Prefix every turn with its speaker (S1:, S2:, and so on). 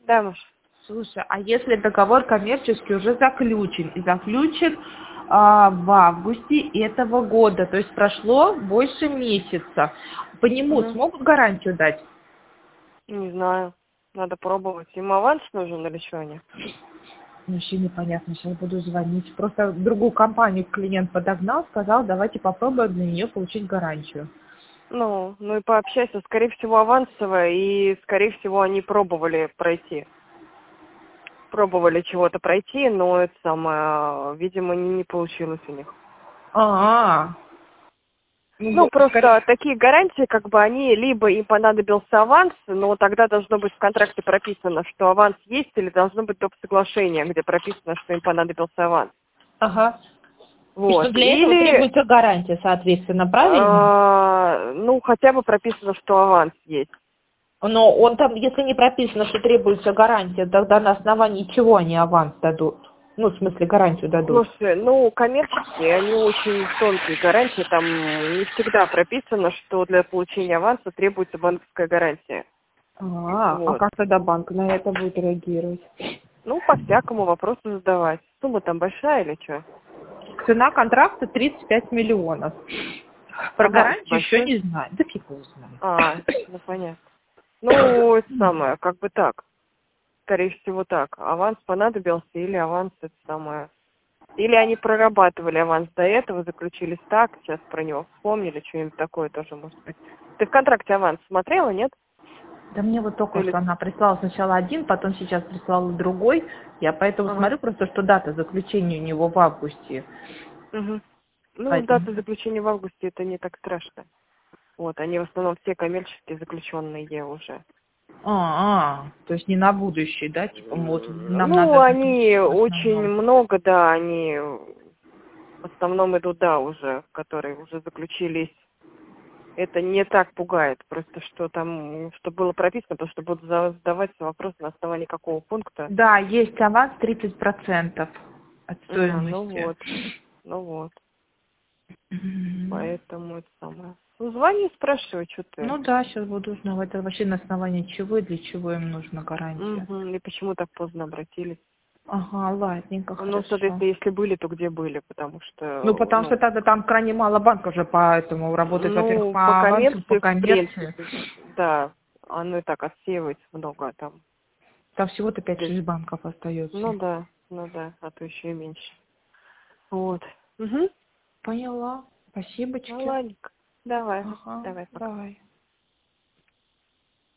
S1: Да, Маш.
S2: Слушай, а если договор коммерческий уже заключен, и заключен в августе этого года, то есть прошло больше месяца, по нему
S1: Угу.
S2: смогут гарантию дать?
S1: Не знаю. Надо пробовать. Им аванс нужен или что они?
S2: Вообще непонятно, сейчас буду звонить. Просто другую компанию клиент подогнал, сказал, давайте попробуем для нее получить гарантию.
S1: Ну и пообщайся. Скорее всего, авансово, и, скорее всего, они пробовали пройти. Пробовали чего-то пройти, но это самое, видимо, не получилось у них.
S2: А,
S1: Ну, просто такие гарантии, как бы, они либо им понадобился аванс, но тогда должно быть в контракте прописано, что аванс есть, или должно быть доп. Соглашение, где прописано, что им понадобился аванс.
S2: Ага. И что
S1: Вот.
S2: для этого
S1: Или,
S2: требуется гарантия, соответственно, правильно?
S1: ну, хотя бы прописано, что аванс есть.
S2: Но он там, если не прописано, что требуется гарантия, тогда на основании чего они аванс дадут? Ну, в смысле, гарантию дадут.
S1: Слушай, ну, коммерческие, они очень тонкие гарантии, там не всегда прописано, что для получения аванса требуется банковская гарантия.
S2: А
S1: Вот.
S2: как тогда банк на это будет реагировать?
S1: Ну, по-всякому вопросы задавать. Сумма там большая или что?
S2: Цена контракта 35 миллионов. Про
S1: Аванс
S2: гарантию еще
S1: большой?
S2: не знаю. Да фиг его знает.
S1: Ну, понятно. Ну, это самое, как бы так. Скорее всего, так. Аванс понадобился или аванс это самое. Или они прорабатывали аванс до этого, заключились так, сейчас про него вспомнили, что-нибудь такое тоже может быть. Ты в контракте аванс смотрела, нет?
S2: Да мне вот только
S1: Или...
S2: что она прислала сначала один, потом сейчас прислала другой. Я поэтому
S1: Ага.
S2: смотрю просто, что дата заключения у него в августе.
S1: Угу. Ну,
S2: Поэтому...
S1: дата заключения в августе это не так страшно. Вот, они в основном все коммерческие заключенные уже.
S2: То есть не на будущее, да? Типа, вот нам
S1: Ну,
S2: надо
S1: они
S2: заключить в
S1: очень
S2: основном.
S1: много, да, они в основном идут, да, уже, которые уже заключились. Это не так пугает, просто что там, что было прописано, то, что будут задаваться вопросы на основании какого пункта.
S2: Да, есть аванс 30% от
S1: Ну
S2: стоимости.
S1: вот, ну вот,
S2: Мгм.
S1: поэтому это самое. Ну, звони, спрашивай, что ты.
S2: Ну да, сейчас буду узнавать, это вообще на основании чего и для чего им нужна гарантия.
S1: И почему так поздно обратились?
S2: Ага, ладненько,
S1: Ну,
S2: хорошо.
S1: соответственно, если были, то где были, потому
S2: Ну,
S1: что,
S2: потому что тогда там крайне мало банков же, поэтому работает, во-первых,
S1: ну, по
S2: по авансу, по
S1: коммерции, в
S2: коммерции.
S1: принципе, да, оно и так отсеивается много там.
S2: Там всего-то
S1: То есть,
S2: 5-6 банков остается.
S1: ну да, а то еще и меньше. Вот. Угу.
S2: Поняла.
S1: Ну,
S2: Спасибочки.
S1: ладненько. Давай,
S2: Ага,
S1: давай, пока.
S2: давай.